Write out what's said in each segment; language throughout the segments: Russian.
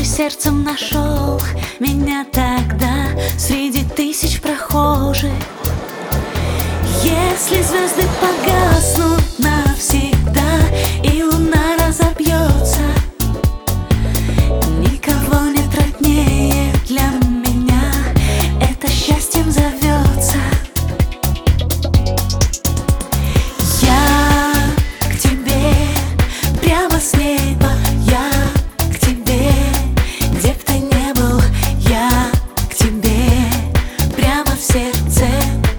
сердцем нашел меня тогда среди тысяч прохожих. Если звезды погаснут навсегда и луна разобьется, никого нет роднее для меня, это счастьем зовется. Я к тебе прямо с неба, я к тебе, где б ты ни был, я к тебе прямо в сердце.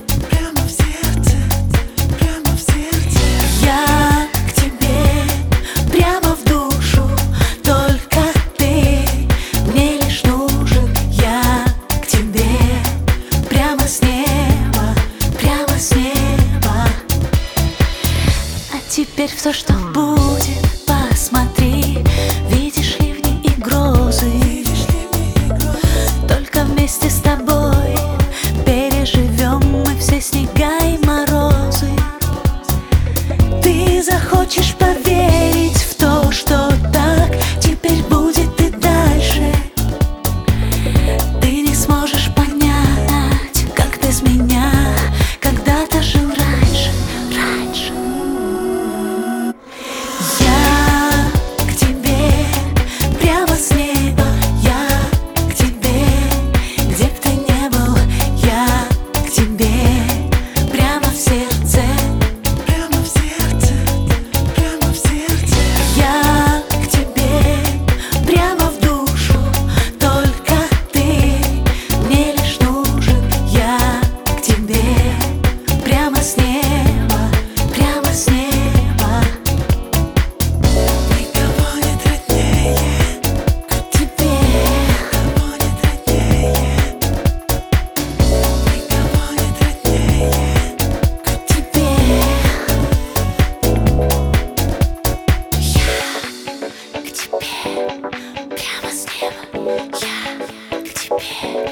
Теперь все, что будет, посмотри, видишь ливни и грозы. Только вместе с тобой переживем мы все снега и морозы. Ты захочешь поверить в то, что так теперь будет и дальше. Ты не сможешь понять, как без меня когда-то жил раньше. С неба, я к тебе, где б ты ни был, я к тебе прямо в сердце. Прямо в сердце, прямо в сердце. Я к тебе прямо в душу, только ты мне лишь нужен. Я к тебе прямо с неба, прямо с неба. Прямо с неба, я к тебе.